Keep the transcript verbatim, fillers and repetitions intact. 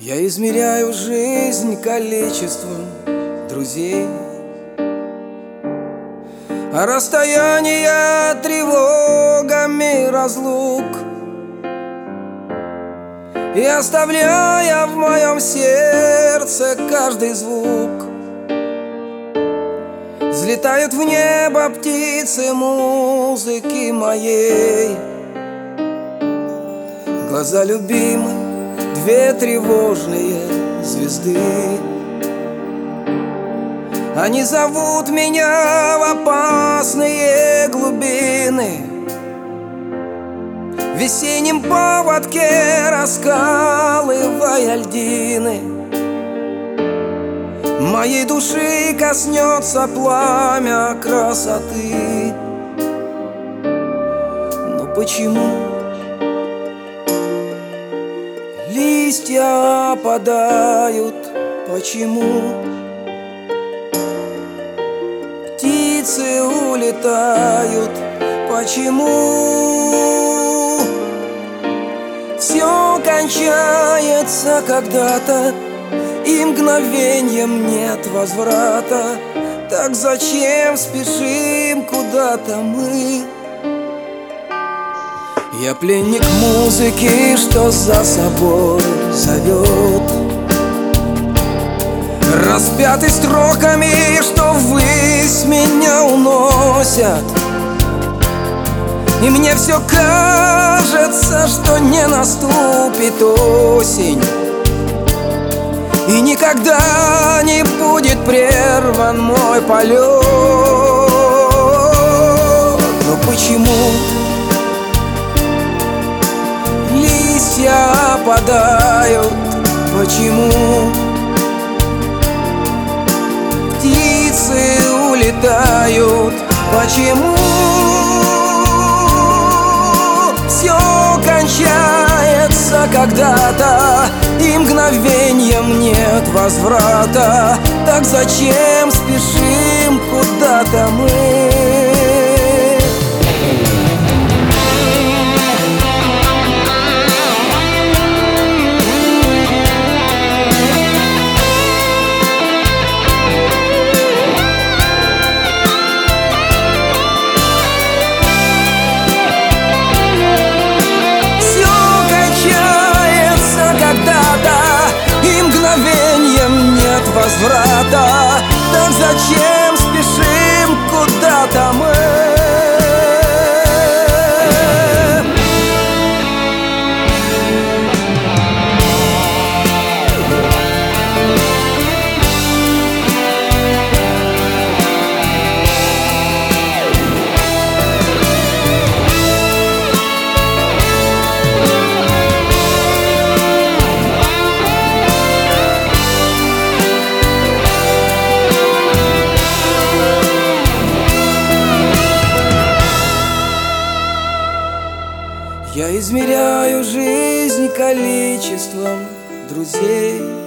Я измеряю жизнь количеством друзей, а расстояние тревогами разлук, и оставляя в моем сердце каждый звук. Взлетают в небо птицы музыки моей. Глаза любимой, две тревожные звезды. Они зовут меня в опасные глубины. В весеннем поводке раскалывая льдины, моей души коснется пламя красоты. Но почему листья опадают? Почему птицы улетают? Почему все кончается когда-то, и мгновеньем нет возврата? Так зачем спешим куда-то мы? Я пленник музыки, что за собой зовет, распятый строками, что ввысь меня уносят. И мне все кажется, что не наступит осень, и никогда не будет прерван мой полет. Но почему листья опадают? Почему птицы улетают? Почему все кончается когда-то, и мгновеньем нет возврата? Так зачем спешим куда-то мы? Возврата, так зачем спешим куда-то мы? Я измеряю жизнь количеством друзей.